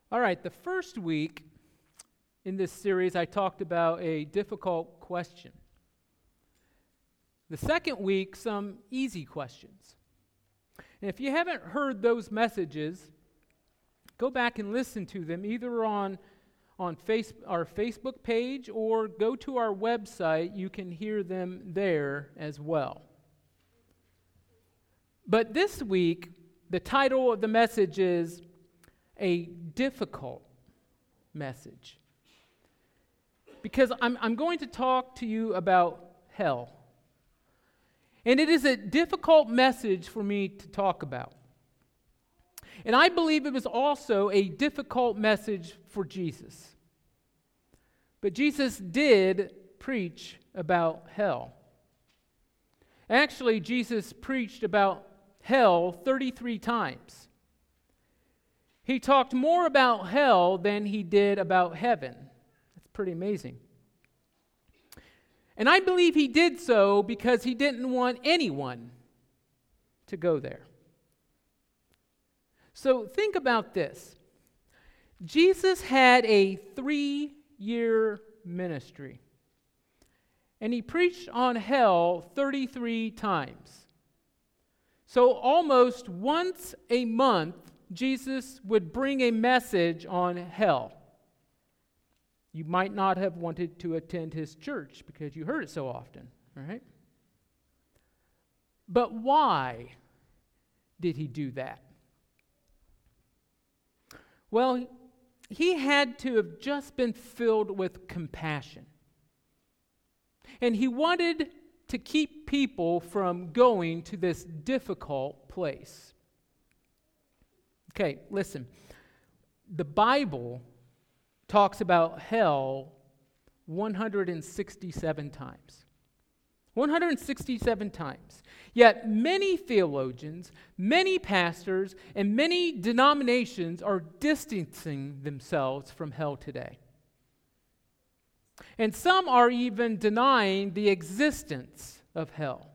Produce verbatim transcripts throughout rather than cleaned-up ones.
All right, the first week in this series, I talked about a difficult question. The second week, some easy questions. And if you haven't heard those messages, go back and listen to them either on, on face, our Facebook page or go to our website. You can hear them there as well. But this week, the title of the message is A Difficult Message. Because I'm, I'm going to talk to you about hell. And it is a difficult message for me to talk about. And I believe it was also a difficult message for Jesus. But Jesus did preach about hell. Actually, Jesus preached about hell thirty-three times. He talked more about hell than he did about heaven. That's pretty amazing. And I believe he did so because he didn't want anyone to go there. So think about this. Jesus had a three-year ministry, and he preached on hell thirty-three times. So almost once a month, Jesus would bring a message on hell. You might not have wanted to attend his church because you heard it so often, right? But why did he do that? Well, he had to have just been filled with compassion. And he wanted to keep people from going to this difficult place. Okay, listen. The Bible talks about hell one hundred sixty-seven times. one hundred sixty-seven times. Yet many theologians, many pastors, and many denominations are distancing themselves from hell today. And some are even denying the existence of hell.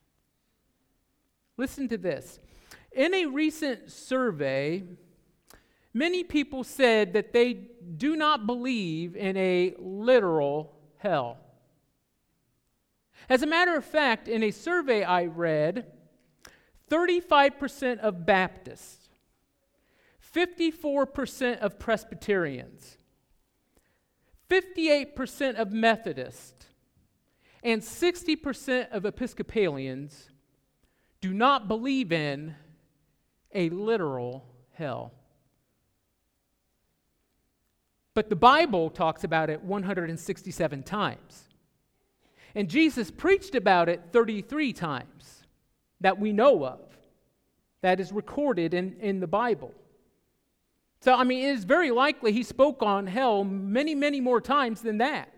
Listen to this. In a recent survey, many people said that they do not believe in a literal hell. As a matter of fact, in a survey I read, thirty-five percent of Baptists, fifty-four percent of Presbyterians, fifty-eight percent of Methodists, and sixty percent of Episcopalians do not believe in a literal hell. But the Bible talks about it one hundred sixty-seven times. And Jesus preached about it thirty-three times that we know of, that is recorded in, in the Bible. So, I mean, it is very likely he spoke on hell many, many more times than that.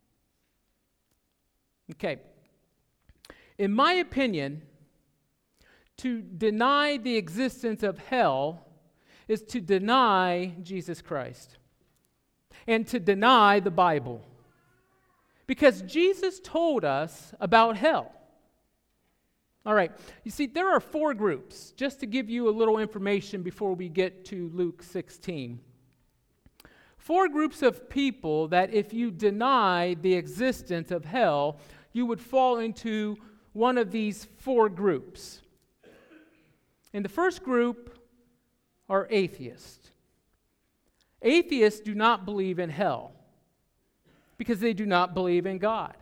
Okay. In my opinion, to deny the existence of hell is to deny Jesus Christ and to deny the Bible. Because Jesus told us about hell. All right, you see, there are four groups, just to give you a little information before we get to Luke sixteen. Four groups of people that if you deny the existence of hell, you would fall into one of these four groups. And the first group are atheists. Atheists do not believe in hell because they do not believe in God.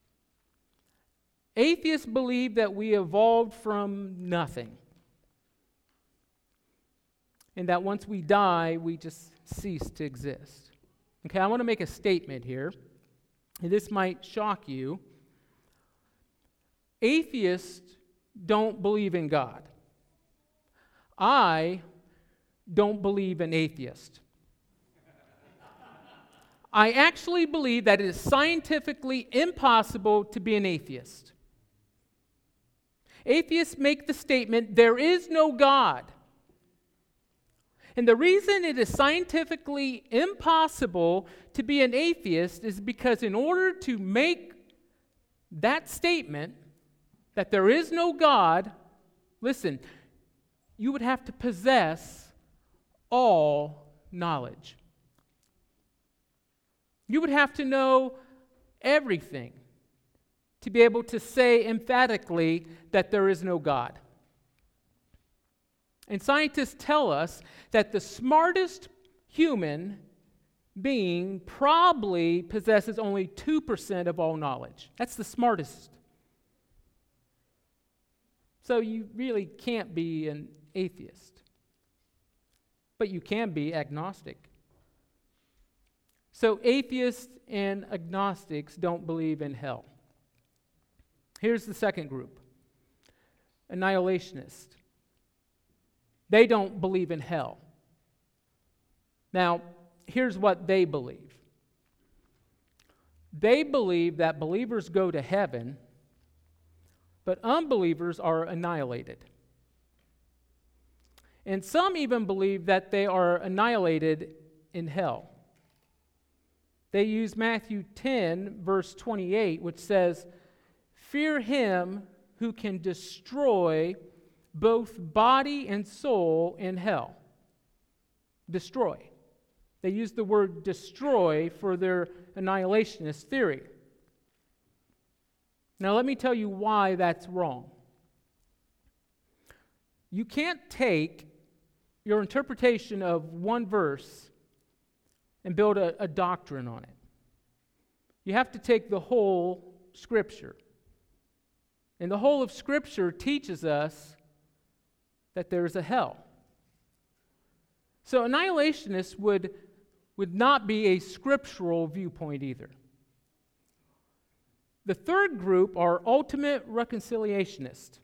Atheists believe that we evolved from nothing, and that once we die, we just cease to exist. Okay, I want to make a statement here, and this might shock you. Atheists don't believe in God. I don't believe in atheists. I actually believe that it is scientifically impossible to be an atheist. Atheists make the statement, there is no God. And the reason it is scientifically impossible to be an atheist is because in order to make that statement, that there is no God, listen, you would have to possess all knowledge. You would have to know everything to be able to say emphatically that there is no God. And scientists tell us that the smartest human being probably possesses only two percent of all knowledge. That's the smartest. So you really can't be an atheist. But you can be agnostic. So atheists and agnostics don't believe in hell. Here's the second group, annihilationists. They don't believe in hell. Now, here's what they believe. They believe that believers go to heaven, but unbelievers are annihilated. And some even believe that they are annihilated in hell. They use Matthew ten, verse twenty-eight, which says, "Fear him who can destroy both body and soul in hell." Destroy. They use the word destroy for their annihilationist theory. Now, let me tell you why that's wrong. You can't take your interpretation of one verse and build a, a doctrine on it. You have to take the whole Scripture. And the whole of Scripture teaches us that there is a hell. So annihilationists would, would not be a scriptural viewpoint either. The third group are ultimate reconciliationists.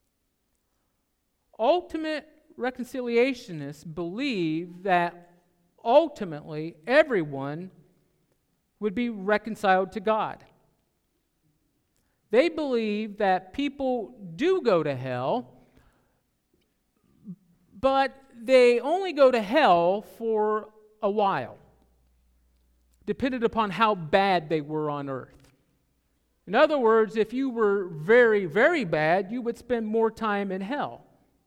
Ultimate reconciliationists believe that ultimately everyone would be reconciled to God. They believe that people do go to hell, but they only go to hell for a while, dependent upon how bad they were on earth. In other words, if you were very, very bad, you would spend more time in hell.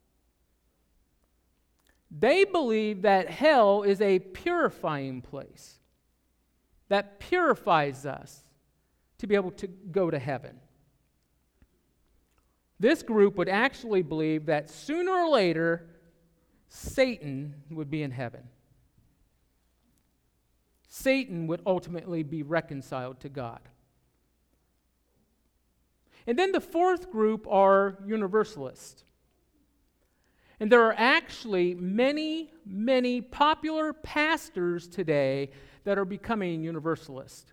They believe that hell is a purifying place that purifies us to be able to go to heaven. This group would actually believe that sooner or later, Satan would be in heaven. Satan would ultimately be reconciled to God. And then the fourth group are universalists. And there are actually many, many popular pastors today that are becoming universalist.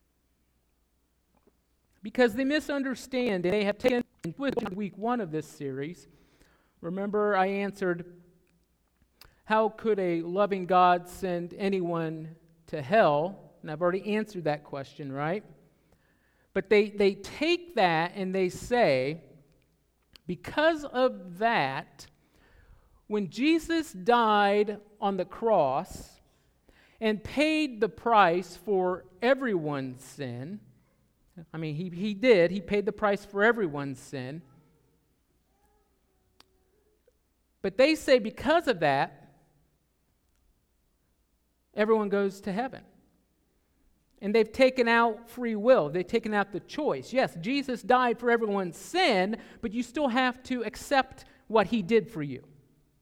Because they misunderstand, and they have taken week one of this series. Remember, I answered, how could a loving God send anyone to hell? And I've already answered that question, right? But they, they take that and they say, because of that, when Jesus died on the cross and paid the price for everyone's sin, I mean, he, he did, he paid the price for everyone's sin. But they say because of that, everyone goes to heaven. And they've taken out free will. They've taken out the choice. Yes, Jesus died for everyone's sin, but you still have to accept what he did for you.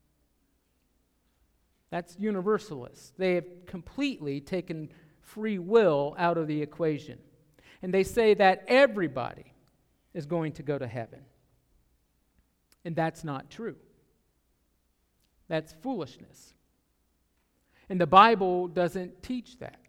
That's universalists. They have completely taken free will out of the equation. And they say that everybody is going to go to heaven. And that's not true. That's foolishness. And the Bible doesn't teach that.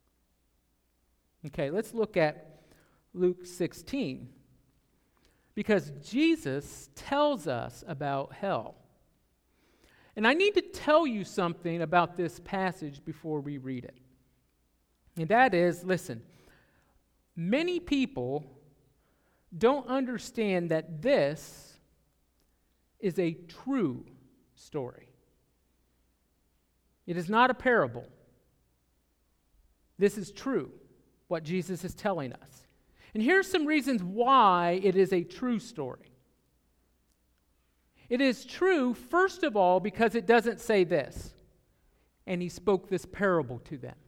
Okay, let's look at Luke sixteen. Because Jesus tells us about hell. And I need to tell you something about this passage before we read it. And that is, listen, many people don't understand that this is a true story. It is not a parable. This is true, what Jesus is telling us. And here's some reasons why it is a true story. It is true, first of all, because it doesn't say this. and he spoke this parable to them.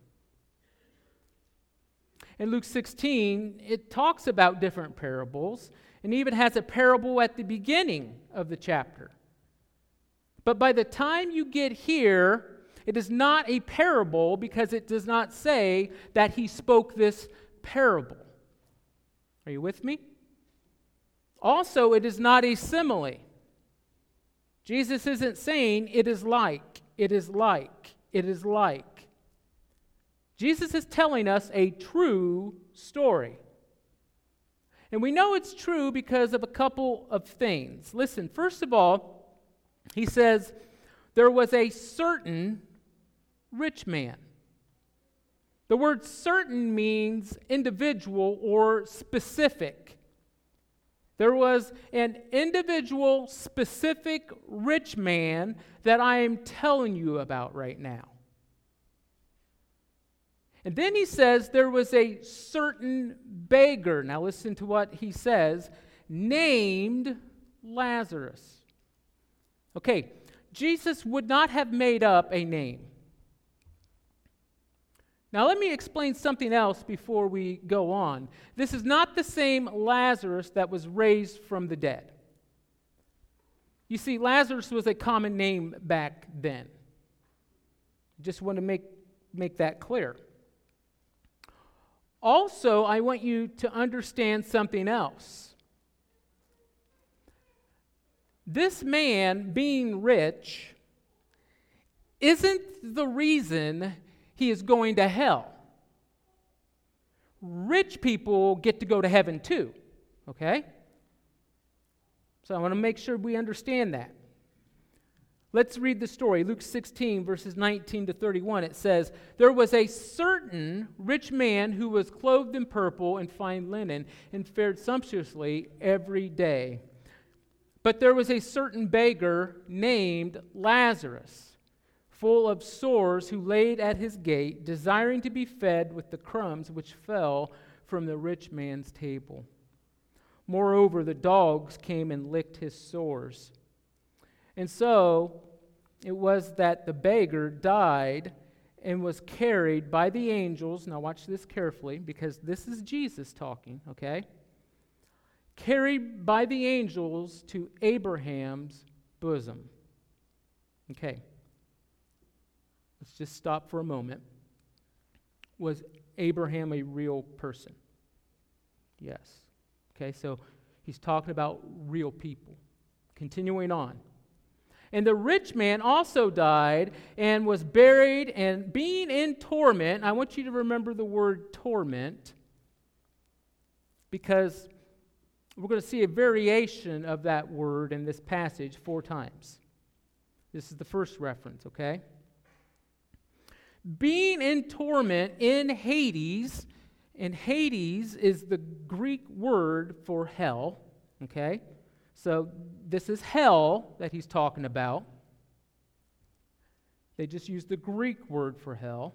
In Luke sixteen, it talks about different parables, and even has a parable at the beginning of the chapter. But by the time you get here, it is not a parable because it does not say that he spoke this parable. Are you with me? Also, it is not a simile. Jesus isn't saying it is like, it is like, it is like. Jesus is telling us a true story. And we know it's true because of a couple of things. Listen, first of all, he says, there was a certain rich man. The word certain means individual or specific. There was an individual, specific rich man that I am telling you about right now. And then he says there was a certain beggar. Now listen to what he says, named Lazarus. Okay, Jesus would not have made up a name. Now let me explain something else before we go on. This is not the same Lazarus that was raised from the dead. You see, Lazarus was a common name back then. Just want to make, make that clear. Also, I want you to understand something else. This man being rich isn't the reason he is going to hell. Rich people get to go to heaven too, okay? So I want to make sure we understand that. Let's read the story. Luke sixteen, verses nineteen to thirty-one. It says, there was a certain rich man who was clothed in purple and fine linen and fared sumptuously every day. But there was a certain beggar named Lazarus, full of sores, who laid at his gate, desiring to be fed with the crumbs which fell from the rich man's table. Moreover, the dogs came and licked his sores. And so it was that the beggar died and was carried by the angels. Now watch this carefully, because this is Jesus talking, okay? Carried by the angels to Abraham's bosom. Okay. Let's just stop for a moment. Was Abraham a real person? Yes. Okay, so he's talking about real people. Continuing on. And the rich man also died and was buried, and being in torment, I want you to remember the word torment, because we're going to see a variation of that word in this passage four times. This is the first reference, okay? Being in torment in Hades, and Hades is the Greek word for hell, okay? So this is hell that he's talking about. They just use the Greek word for hell.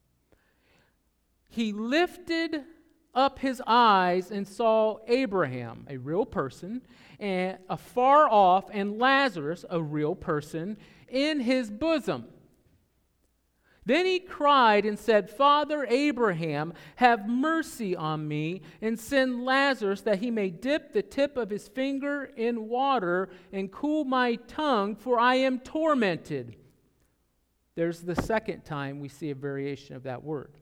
He lifted up his eyes and saw Abraham, a real person, and afar off, and Lazarus, a real person, in his bosom. Then he cried and said, Father Abraham, have mercy on me, and send Lazarus that he may dip the tip of his finger in water and cool my tongue, for I am tormented. There's the second time we see a variation of that word.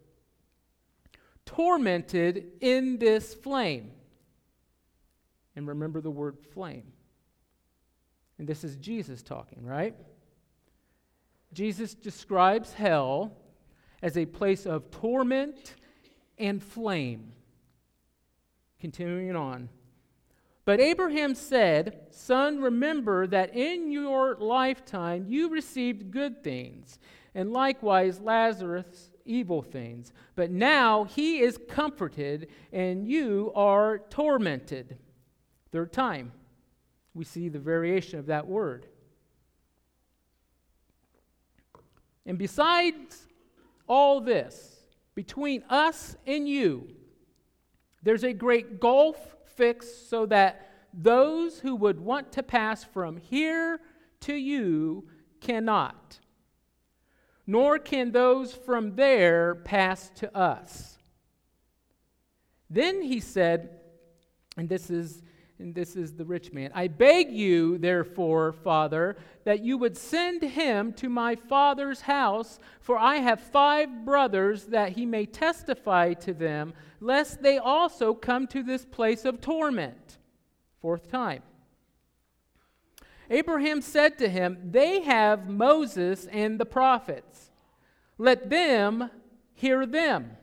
Tormented in this flame. And remember the word flame. And this is Jesus talking, right? Jesus describes hell as a place of torment and flame. Continuing on. But Abraham said, Son, remember that in your lifetime you received good things, and likewise Lazarus evil things. But now he is comforted, and you are tormented. Third time, we see the variation of that word. And besides all this, between us and you, there's a great gulf fixed so that those who would want to pass from here to you cannot. nor can those from there pass to us." Then he said, and this is and this is the rich man, "I beg you, therefore, Father, that you would send him to my father's house, for I have five brothers, that he may testify to them, lest they also come to this place of torment." Fourth time. Abraham said to him, "They have Moses and the prophets. Let them hear them."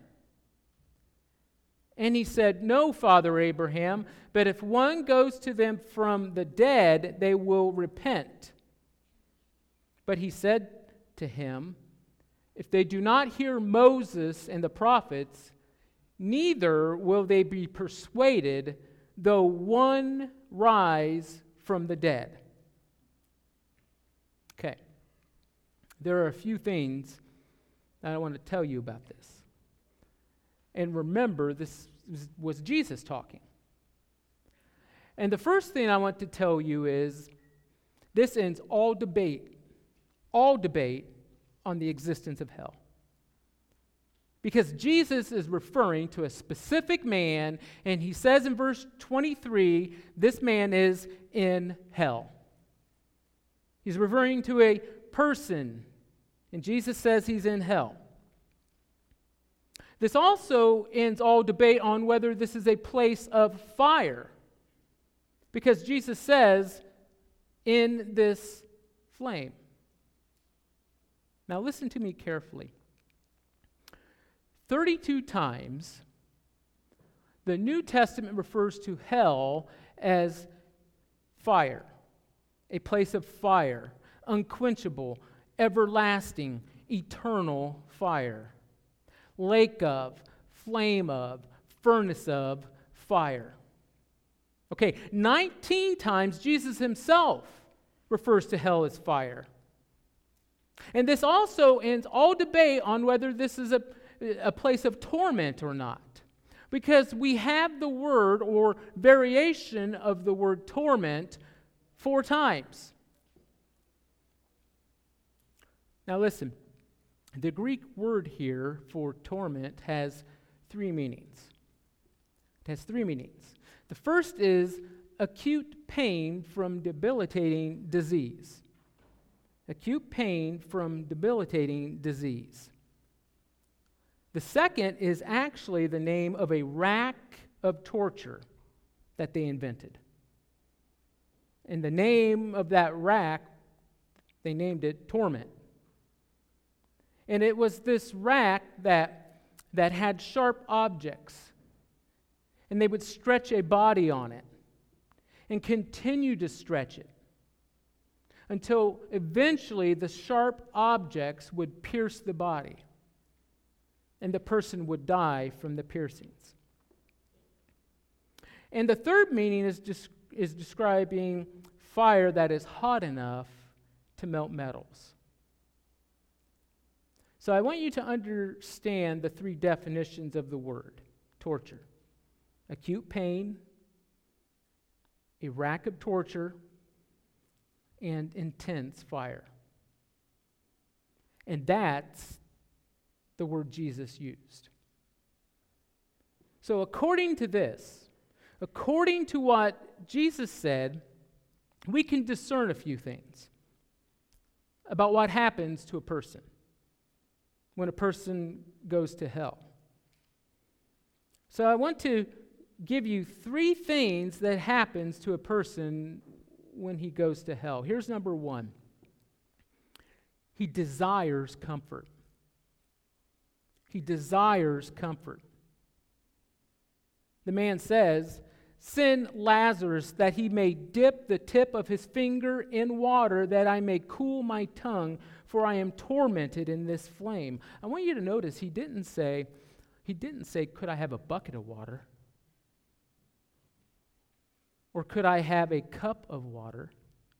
And he said, "No, Father Abraham, but if one goes to them from the dead, they will repent." But he said to him, "If they do not hear Moses and the prophets, neither will they be persuaded, though one rise from the dead." Okay. There are a few things that I want to tell you about this. And remember, this was Jesus talking. And the first thing I want to tell you is this ends all debate, all debate on the existence of hell. Because Jesus is referring to a specific man, and he says in verse twenty-three, this man is in hell. He's referring to a person, and Jesus says he's in hell. This also ends all debate on whether this is a place of fire, because Jesus says, "in this flame." Now listen to me carefully. thirty-two times, the New Testament refers to hell as fire, a place of fire, unquenchable, everlasting, eternal fire. Lake of, flame of, furnace of fire. Okay, nineteen times Jesus himself refers to hell as fire. And this also ends all debate on whether this is a, a place of torment or not. Because we have the word or variation of the word torment four times. Now listen. The Greek word here for torment has three meanings. It has three meanings. The first is acute pain from debilitating disease. Acute pain from debilitating disease. The second is actually the name of a rack of torture that they invented. And the name of that rack, they named it torment. And it was this rack that, that had sharp objects. And they would stretch a body on it and continue to stretch it until eventually the sharp objects would pierce the body and the person would die from the piercings. And the third meaning is, des- is describing fire that is hot enough to melt metals. So I want you to understand the three definitions of the word torture: acute pain, a rack of torture, and intense fire. And that's the word Jesus used. So according to this, according to what Jesus said, we can discern a few things about what happens to a person when a person goes to hell. So I want to give you three things that happens to a person when he goes to hell. Here's number one. He desires comfort. He desires comfort. The man says, "Send Lazarus that he may dip the tip of his finger in water, that I may cool my tongue, for I am tormented in this flame." I want you to notice he didn't say, he didn't say, "Could I have a bucket of water?" Or "Could I have a cup of water?"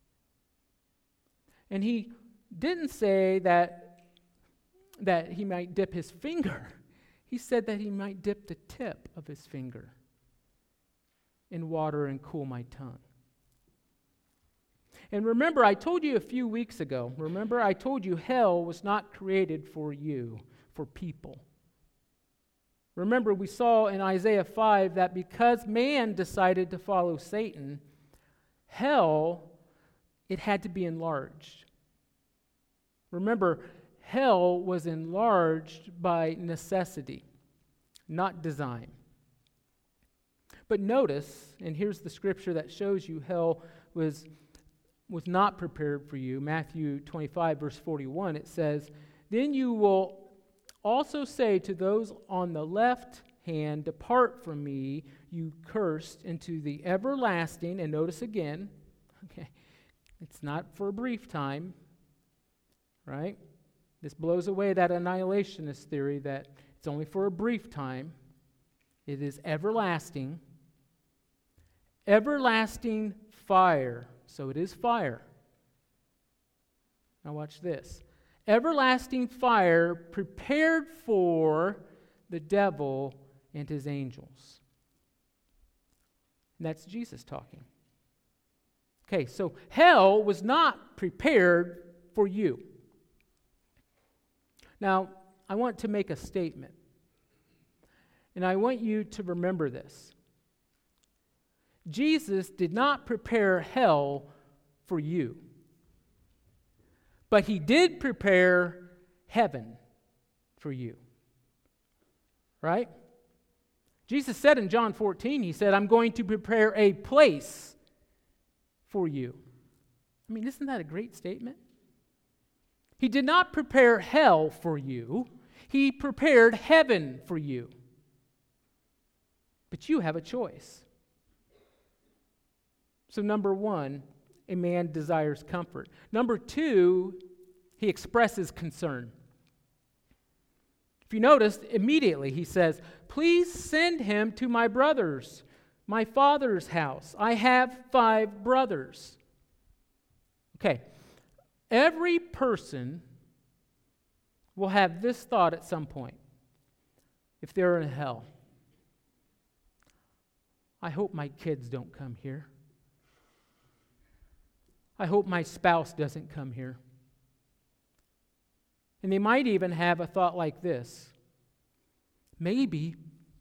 And he didn't say that, that he might dip his finger. He said that he might dip the tip of his finger in water and cool my tongue. And remember, I told you a few weeks ago, remember, I told you hell was not created for you, for people. Remember, we saw in Isaiah five that because man decided to follow Satan, hell, it had to be enlarged. Remember, hell was enlarged by necessity, not design. But notice, and here's the scripture that shows you hell was, was not prepared for you. Matthew twenty-five, verse forty-one, it says, "Then you will also say to those on the left hand, 'Depart from me, you cursed, into the everlasting,'" and notice again, okay, it's not for a brief time, right? This blows away that annihilationist theory that it's only for a brief time. It is everlasting. Everlasting fire. So it is fire. Now watch this. Everlasting fire prepared for the devil and his angels. And that's Jesus talking. Okay, so hell was not prepared for you. Now, I want to make a statement. And I want you to remember this. Jesus did not prepare hell for you. But he did prepare heaven for you. Right? Jesus said in John fourteen, he said, "I'm going to prepare a place for you." I mean, isn't that a great statement? He did not prepare hell for you. He prepared heaven for you. But you have a choice. So number one, a man desires comfort. Number two, he expresses concern. If you noticed, immediately he says, "Please send him to my brothers, my father's house. I have five brothers." Okay, every person will have this thought at some point if they're in hell. I hope my kids don't come here. I hope my spouse doesn't come here. And they might even have a thought like this. Maybe,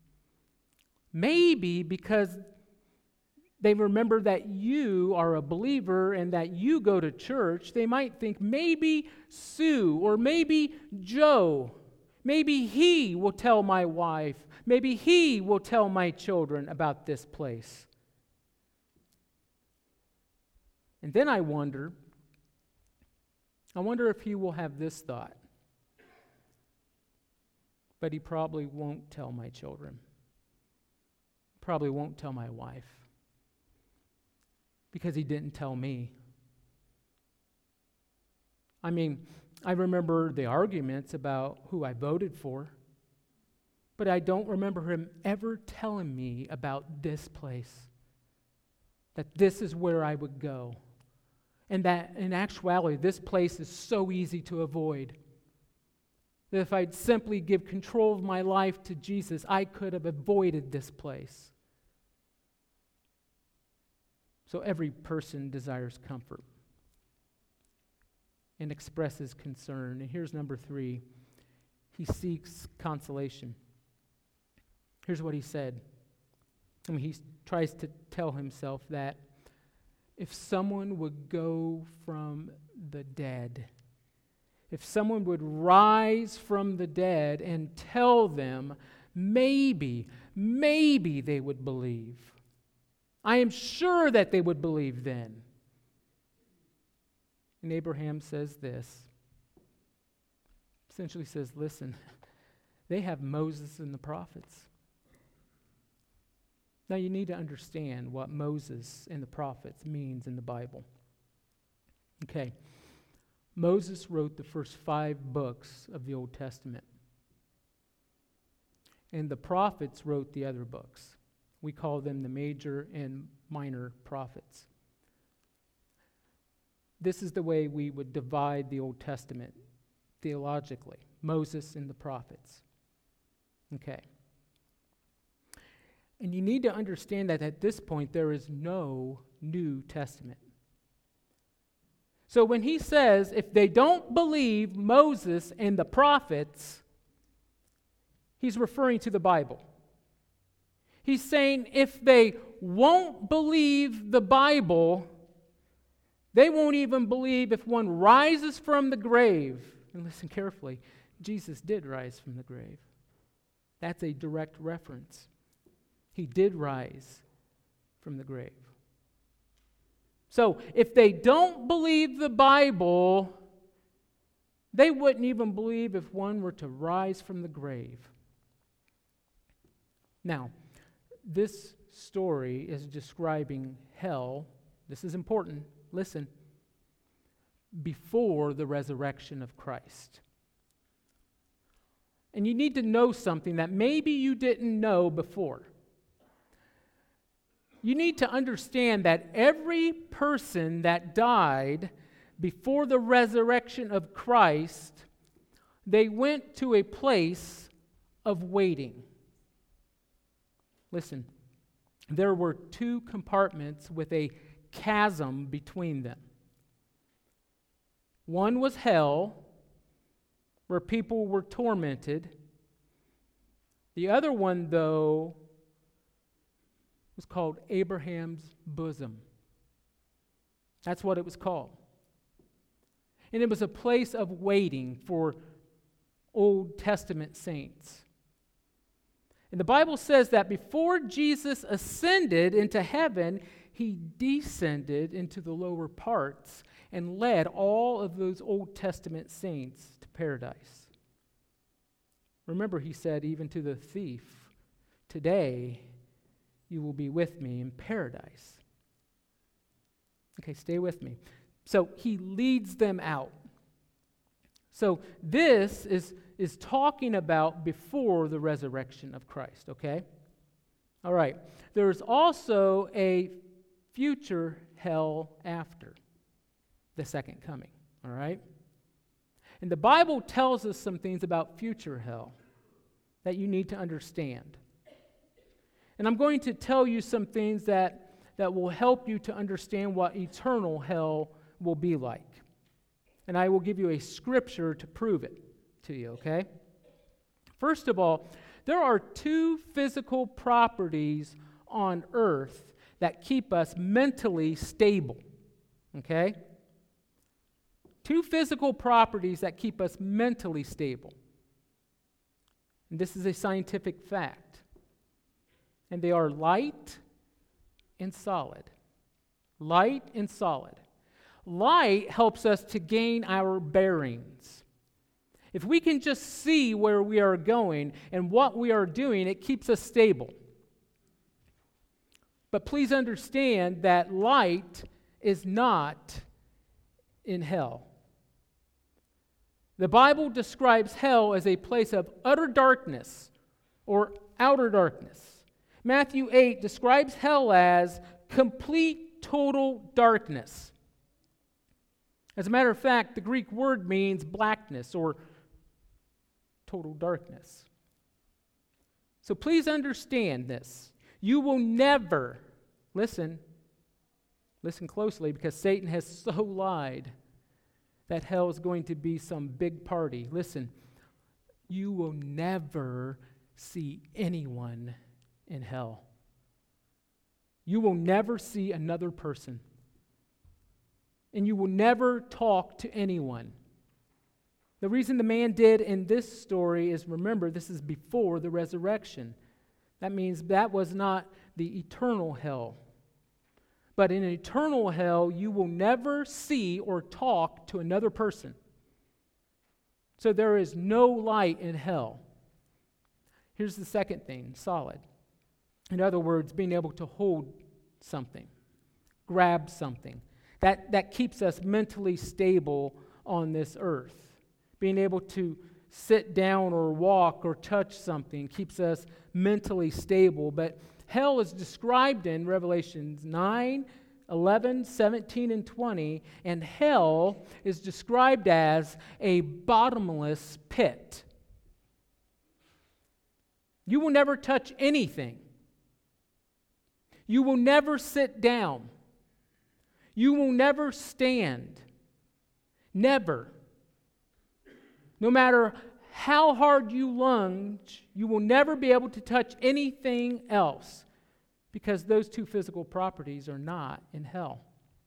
maybe because they remember that you are a believer and that you go to church, they might think maybe Sue or maybe Joe, maybe he will tell my wife, maybe he will tell my children about this place. And then I wonder, I wonder if he will have this thought. But he probably won't tell my children. Probably won't tell my wife. Because he didn't tell me. I mean, I remember the arguments about who I voted for. But I don't remember him ever telling me about this place. That this is where I would go. And that in actuality, this place is so easy to avoid. That if I'd simply give control of my life to Jesus, I could have avoided this place. So every person desires comfort and expresses concern. And here's number three. He seeks consolation. Here's what he said. I mean, he tries to tell himself that if someone would go from the dead, if someone would rise from the dead and tell them, maybe, maybe they would believe. I am sure that they would believe then. And Abraham says this. Essentially says, listen, they have Moses and the prophets. Now you need to understand what Moses and the prophets means in the Bible. Okay. Moses wrote the first five books of the Old Testament. And the prophets wrote the other books. We call them the major and minor prophets. This is the way we would divide the Old Testament theologically. Moses and the prophets. Okay. And you need to understand that at this point there is no New Testament. So when he says, if they don't believe Moses and the prophets, he's referring to the Bible. He's saying if they won't believe the Bible, they won't even believe if one rises from the grave. And listen carefully, Jesus did rise from the grave. That's a direct reference. He did rise from the grave. So if they don't believe the Bible, they wouldn't even believe if one were to rise from the grave. Now, this story is describing hell. This is important. Listen. Before the resurrection of Christ. And you need to know something that maybe you didn't know before. You need to understand that every person that died before the resurrection of Christ, they went to a place of waiting. Listen, there were two compartments with a chasm between them. One was hell, where people were tormented. The other one, though, was called Abraham's bosom. That's what it was called. And it was a place of waiting for Old Testament saints. And the Bible says that before Jesus ascended into heaven, he descended into the lower parts and led all of those Old Testament saints to paradise. Remember, he said even to the thief, today you will be with me in paradise. Okay, stay with me. So he leads them out. So this is, is talking about before the resurrection of Christ, okay? All right. There's also a future hell after the second coming, all right? And the Bible tells us some things about future hell that you need to understand. And I'm going to tell you some things that, that will help you to understand what eternal hell will be like. And I will give you a scripture to prove it to you, okay? First of all, there are two physical properties on earth that keep us mentally stable, okay? Two physical properties that keep us mentally stable. And this is a scientific fact. And they are light and solid. Light and solid. Light helps us to gain our bearings. If we can just see where we are going and what we are doing, it keeps us stable. But please understand that light is not in hell. The Bible describes hell as a place of utter darkness or outer darkness. Matthew eight describes hell as complete, total darkness. As a matter of fact, the Greek word means blackness or total darkness. So please understand this. You will never, listen, listen closely, because Satan has so lied that hell is going to be some big party. Listen, you will never see anyone in hell. You will never see another person. And you will never talk to anyone. The reason the man did in this story is, remember, this is before the resurrection. That means that was not the eternal hell. But in eternal hell, you will never see or talk to another person. So there is no light in hell. Here's the second thing, solid. In other words, being able to hold something, grab something. That, that keeps us mentally stable on this earth. Being able to sit down or walk or touch something keeps us mentally stable. But hell is described in Revelation nine, eleven, seventeen, and twenty, and hell is described as a bottomless pit. You will never touch anything. You will never sit down. You will never stand. Never. No matter how hard you lunge, you will never be able to touch anything else because those two physical properties are not in hell.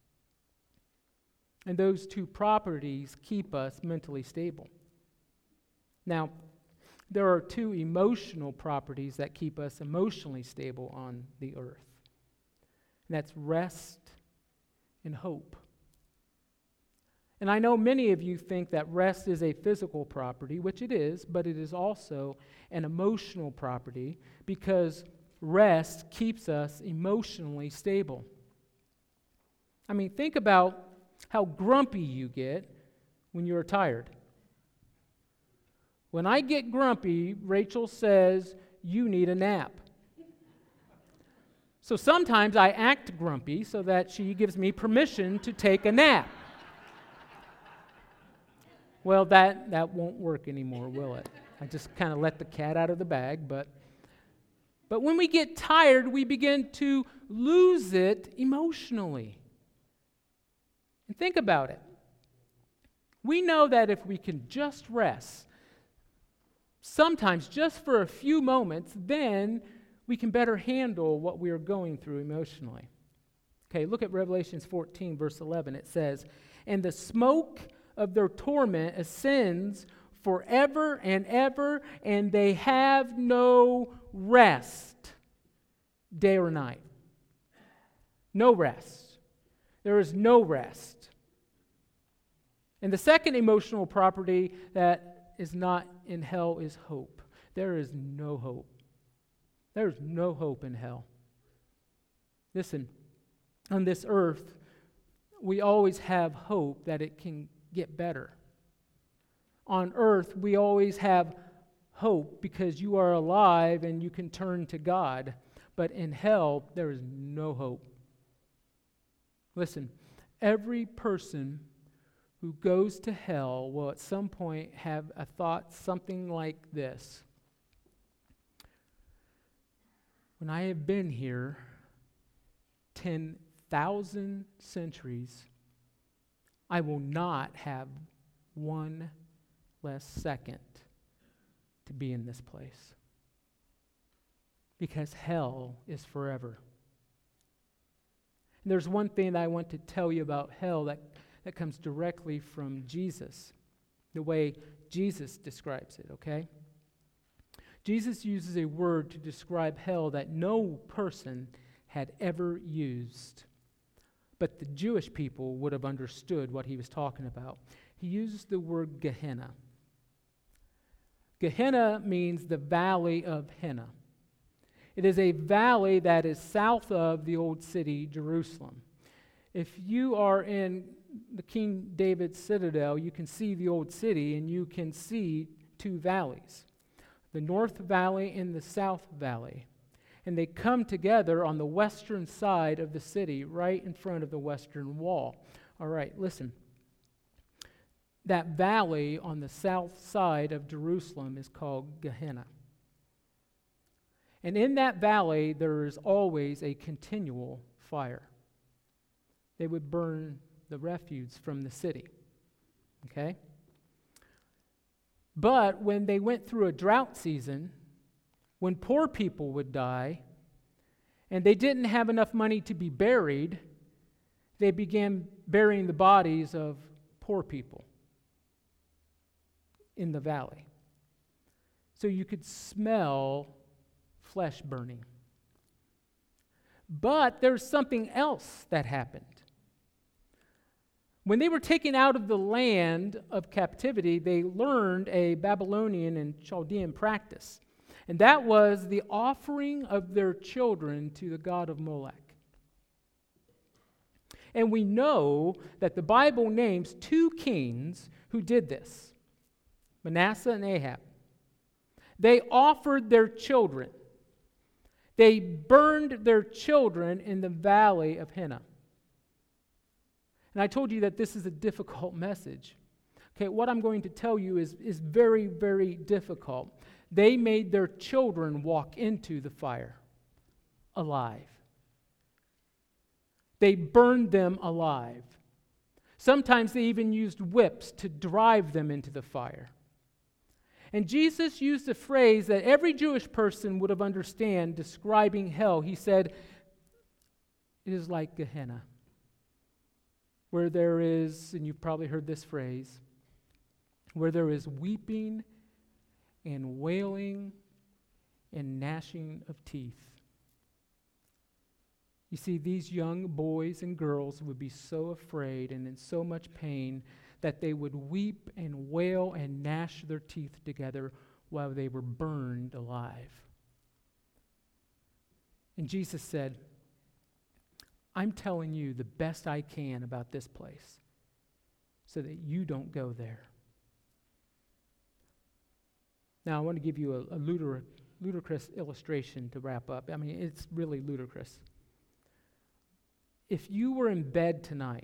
And those two properties keep us mentally stable. Now, there are two emotional properties that keep us emotionally stable on the earth. And that's rest and hope. And I know many of you think that rest is a physical property, which it is, but it is also an emotional property because rest keeps us emotionally stable. I mean, think about how grumpy you get when you're tired. When I get grumpy, Rachel says, "You need a nap." So sometimes I act grumpy so that she gives me permission to take a nap. Well, that, that won't work anymore, will it? I just kind of let the cat out of the bag. But, but when we get tired, we begin to lose it emotionally. And think about it. We know that if we can just rest, sometimes just for a few moments, then we can better handle what we are going through emotionally. Okay, look at Revelation fourteen, verse eleven. It says, "And the smoke of their torment ascends forever and ever, and they have no rest, day or night." No rest. There is no rest. And the second emotional property that is not in hell is hope. There is no hope. There is no hope in hell. Listen, on this earth, we always have hope that it can get better. On earth, we always have hope because you are alive and you can turn to God. But in hell, there is no hope. Listen, every person who goes to hell will at some point have a thought something like this: when I have been here ten thousand centuries, I will not have one less second to be in this place. Because hell is forever. And there's one thing that I want to tell you about hell that, that comes directly from Jesus, the way Jesus describes it, okay? Jesus uses a word to describe hell that no person had ever used. But the Jewish people would have understood what he was talking about. He uses the word Gehenna. Gehenna means the valley of Henna. It is a valley that is south of the old city, Jerusalem. If you are in the King David Citadel, you can see the old city and you can see two valleys, the North Valley and the South Valley. And they come together on the western side of the city, right in front of the western wall. All right, listen. That valley on the south side of Jerusalem is called Gehenna. And in that valley, there is always a continual fire. They would burn the refuse from the city. Okay? But when they went through a drought season, when poor people would die, and they didn't have enough money to be buried, they began burying the bodies of poor people in the valley. So you could smell flesh burning. But there's something else that happened. When they were taken out of the land of captivity, they learned a Babylonian and Chaldean practice. And that was the offering of their children to the god of Molech. And we know that the Bible names two kings who did this, Manasseh and Ahab. They offered their children. They burned their children in the valley of Hinnom. And I told you that this is a difficult message. Okay, what I'm going to tell you is, is very, very difficult. They made their children walk into the fire alive. They burned them alive. Sometimes they even used whips to drive them into the fire. And Jesus used a phrase that every Jewish person would have understood describing hell. He said, it is like Gehenna, where there is, and you've probably heard this phrase, where there is weeping and wailing and gnashing of teeth. You see, these young boys and girls would be so afraid and in so much pain that they would weep and wail and gnash their teeth together while they were burned alive. And Jesus said, I'm telling you the best I can about this place so that you don't go there. Now, I want to give you a, a ludic- ludicrous illustration to wrap up. I mean, it's really ludicrous. If you were in bed tonight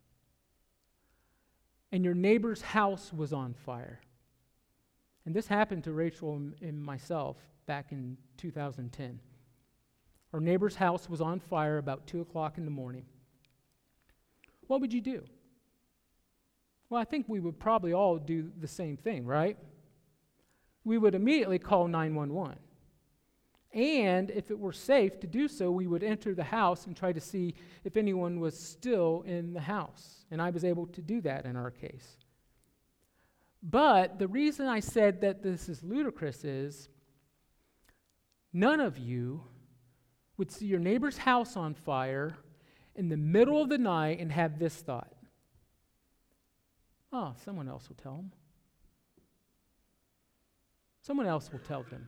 and your neighbor's house was on fire, and this happened to Rachel and, and myself back in two thousand ten. Our neighbor's house was on fire about two o'clock in the morning. What would you do? Well, I think we would probably all do the same thing, right? We would immediately call nine one one. And if it were safe to do so, we would enter the house and try to see if anyone was still in the house. And I was able to do that in our case. But the reason I said that this is ludicrous is none of you would see your neighbor's house on fire in the middle of the night and have this thought. Oh, someone else will tell them. Someone else will tell them.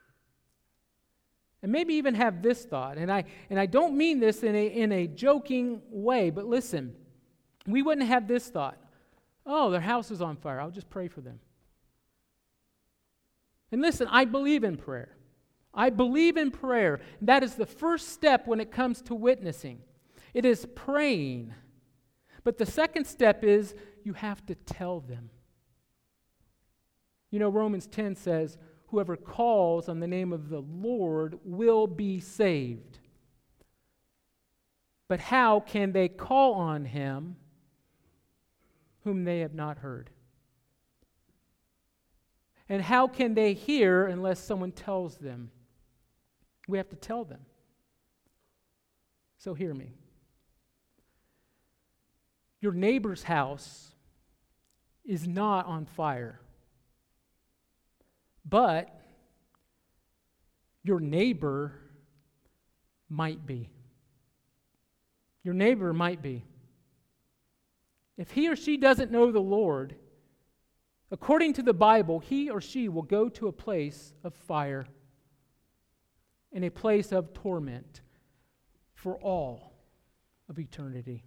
And maybe even have this thought, and I and I don't mean this in a in a joking way, but listen, we wouldn't have this thought. Oh, their house is on fire. I'll just pray for them. And listen, I believe in prayer. I believe in prayer. That is the first step when it comes to witnessing. It is praying. But the second step is you have to tell them. You know, Romans ten says, whoever calls on the name of the Lord will be saved. But how can they call on him whom they have not heard? And how can they hear unless someone tells them? We have to tell them. So hear me. Your neighbor's house is not on fire. But your neighbor might be. Your neighbor might be. If he or she doesn't know the Lord, according to the Bible, he or she will go to a place of fire and a place of torment for all of eternity.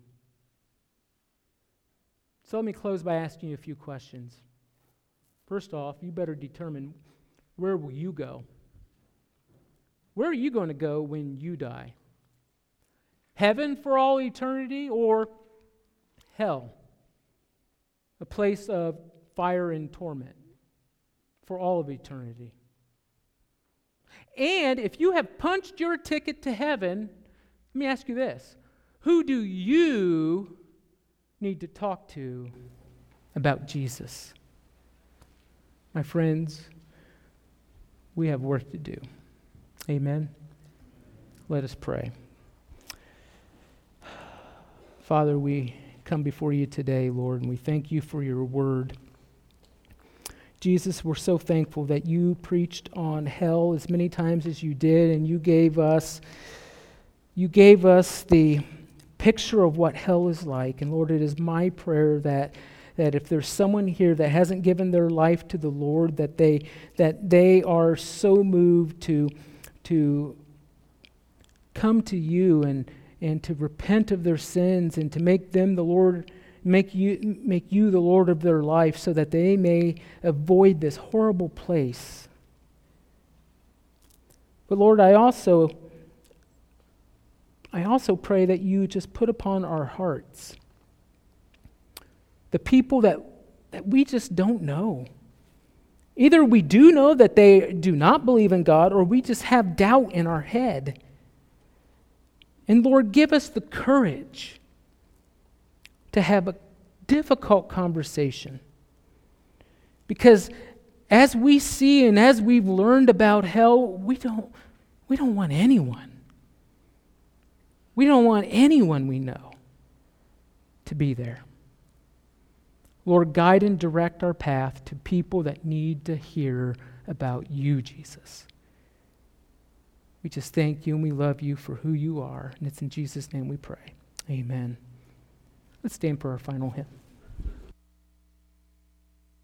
So let me close by asking you a few questions. First off, you better determine, where will you go? Where are you going to go when you die? Heaven for all eternity, or hell, a place of fire and torment for all of eternity? And if you have punched your ticket to heaven, let me ask you this. Who do you need to talk to about Jesus? My friends, we have work to do. Amen? Let us pray. Father, we come before you today, Lord, and we thank you for your word. Jesus, we're so thankful that you preached on hell as many times as you did, and you gave us, you gave us the picture of what hell is like. And Lord, it is my prayer that that if there's someone here that hasn't given their life to the Lord, that they that they are so moved to to come to you and and to repent of their sins and to make them the Lord, make you make you the Lord of their life, so that they may avoid this horrible place. But Lord, I also I also pray that you just put upon our hearts the people that, that we just don't know. Either we do know that they do not believe in God, or we just have doubt in our head. And Lord, give us the courage to have a difficult conversation. Because as we see and as we've learned about hell, we don't, we don't want anyone. We don't want anyone we know to be there. Lord, guide and direct our path to people that need to hear about you, Jesus. We just thank you and we love you for who you are. And it's in Jesus' name we pray. Amen. Let's stand for our final hymn.